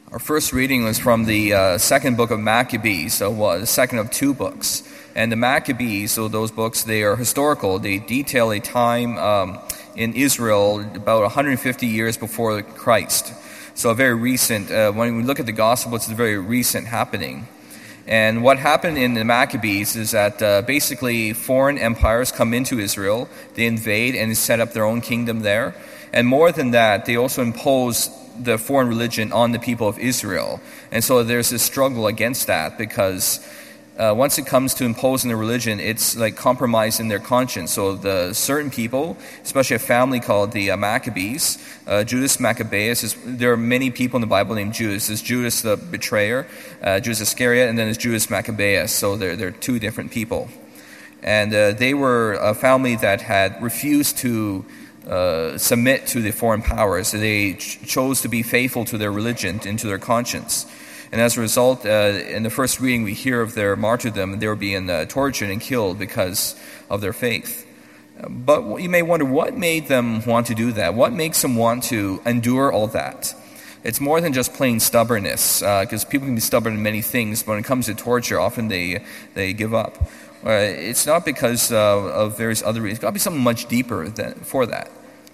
Our first reading was from the second book of Maccabees, so the second of two books. And the Maccabees, so those books, they are historical. They detail a time in Israel about 150 years before Christ. So a very recent, when we look at the gospel, it's a very recent happening. And what happened in the Maccabees is that basically foreign empires come into Israel, they invade and set up their own kingdom there. And more than that, they also impose the foreign religion on the people of Israel. And so there's this struggle against that because once it comes to imposing the religion, it's like compromising their conscience. So the certain people, especially a family called the Maccabees, Judas Maccabeus, there are many people in the Bible named Judas. There's Judas the betrayer, Judas Iscariot, and then there's Judas Maccabeus. So they're two different people. And they were a family that had refused to submit to the foreign powers. They chose to be faithful to their religion and to their conscience. And as a result, in the first reading, we hear of their martyrdom. They were being tortured and killed because of their faith. But you may wonder, what made them want to do that? What makes them want to endure all that? It's more than just plain stubbornness, because people can be stubborn in many things, but when it comes to torture, often they give up. It's not because of various other reasons. It's got to be something much deeper for that.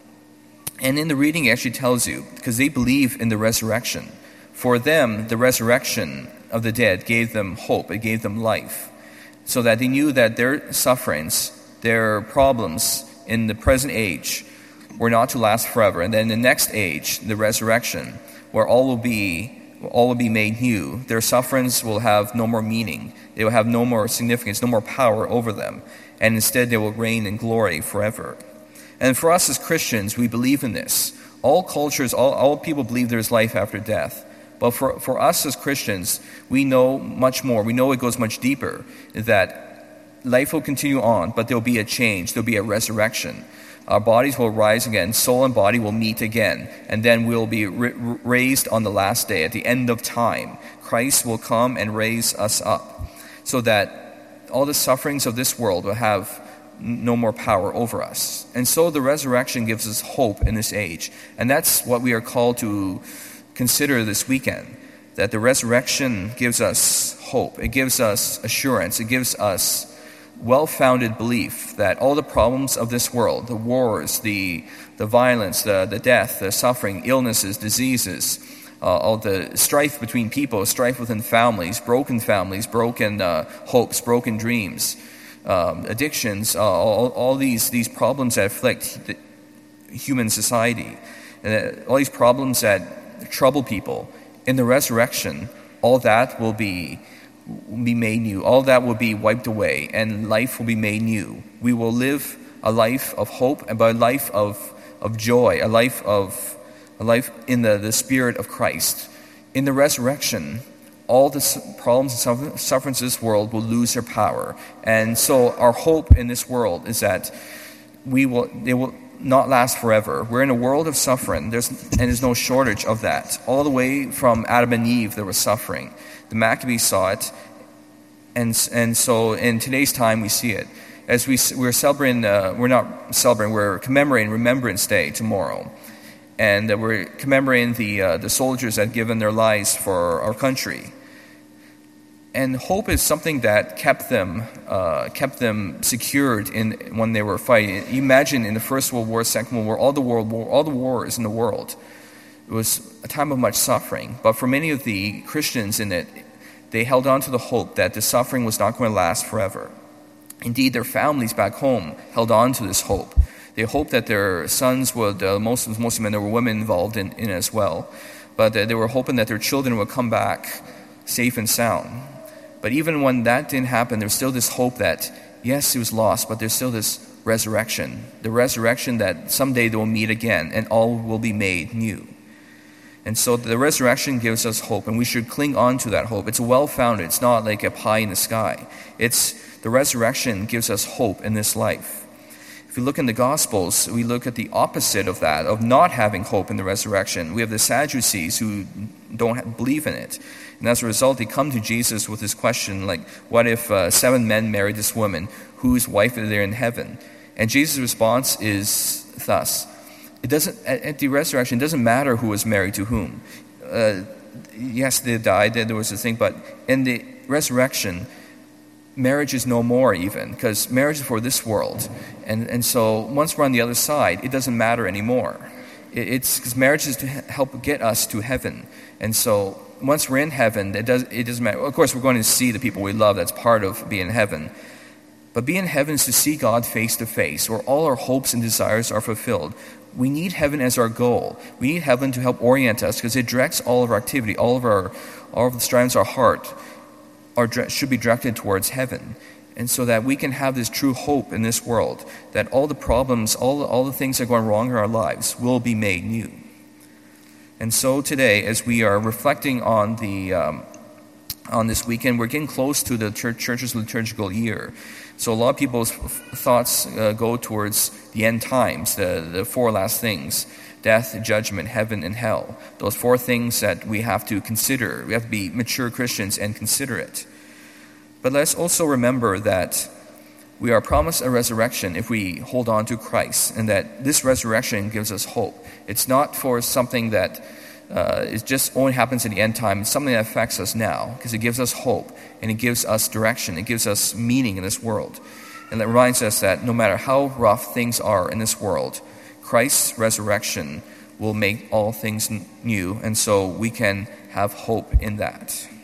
And in the reading, it actually tells you, because they believe in the resurrection. For them, the resurrection of the dead gave them hope. It gave them life. So that they knew that their sufferings, their problems in the present age were not to last forever. And then the next age, the resurrection, where all will be made new. Their sufferings will have no more meaning. They will have no more significance, no more power over them. And instead they will reign in glory forever. And for us as Christians, we believe in this. All cultures, all people believe there's life after death. But for us as Christians, we know much more. We know it goes much deeper, that life will continue on, but there'll be a change. There'll be a resurrection. Our bodies will rise again. Soul and body will meet again. And then we'll be raised on the last day, at the end of time. Christ will come and raise us up so that all the sufferings of this world will have no more power over us. And so the resurrection gives us hope in this age. And that's what we are called to consider this weekend, that the resurrection gives us hope. It gives us assurance. It gives us well-founded belief that all the problems of this world, the wars, the violence, the death, the suffering, illnesses, diseases, all the strife between people, strife within families, broken hopes, broken dreams, addictions, all these problems that afflict the human society, all these problems that trouble people. In the resurrection, all that will be made new. All that will be wiped away, and life will be made new. We will live a life of hope and a life of joy, a life in the Spirit of Christ. In the resurrection, all the problems and sufferings of this world will lose their power. And so our hope in this world is that they will not last forever. We're in a world of suffering, there's no shortage of that. All the way from Adam and Eve, there was suffering. The Maccabees saw it, and so in today's time we see it. As we're celebrating, we're commemorating Remembrance Day tomorrow, and we're commemorating the soldiers that have given their lives for our country. And hope is something that kept them secured when they were fighting. Imagine in the First World War, Second World War, all the wars in the world. It was a time of much suffering. But for many of the Christians in it, they held on to the hope that the suffering was not going to last forever. Indeed, their families back home held on to this hope. They hoped that their sons would, most of them, there were women involved in it as well, but they were hoping that their children would come back safe and sound. But even when that didn't happen, there's still this hope that, yes, it was lost, but there's still this resurrection. The resurrection that someday they will meet again and all will be made new. And so the resurrection gives us hope, and we should cling on to that hope. It's well-founded. It's not like a pie in the sky. The resurrection gives us hope in this life. If we look in the Gospels, we look at the opposite of that, of not having hope in the resurrection. We have the Sadducees who don't believe in it. And as a result, they come to Jesus with this question, like, what if 7 men married this woman? Whose wife is there in heaven? And Jesus' response is thus. It doesn't, at the resurrection, it doesn't matter who was married to whom. yes, they died, there was this thing, but in the resurrection, marriage is no more even, because marriage is for this world. And so once we're on the other side, it doesn't matter anymore. It's because marriage is to help get us to heaven. And so once we're in heaven, it doesn't matter. Of course, we're going to see the people we love. That's part of being in heaven. But being in heaven is to see God face to face, where all our hopes and desires are fulfilled. We need heaven as our goal. We need heaven to help orient us, because it directs all of our activity, all of the strivings of our heart should be directed towards heaven. And so that we can have this true hope in this world, that all the problems, all the things that are going wrong in our lives will be made new. And so today, as we are reflecting on on this weekend, we're getting close to the church's liturgical year. So a lot of people's thoughts go towards the end times, the four last things: death, judgment, heaven, and hell. Those four things that we have to consider. We have to be mature Christians and consider it. But let's also remember that we are promised a resurrection if we hold on to Christ, and that this resurrection gives us hope. It's not for something that it just only happens in the end time. It's something that affects us now, because it gives us hope, and it gives us direction. It gives us meaning in this world. And it reminds us that no matter how rough things are in this world, Christ's resurrection will make all things new, and so we can have hope in that.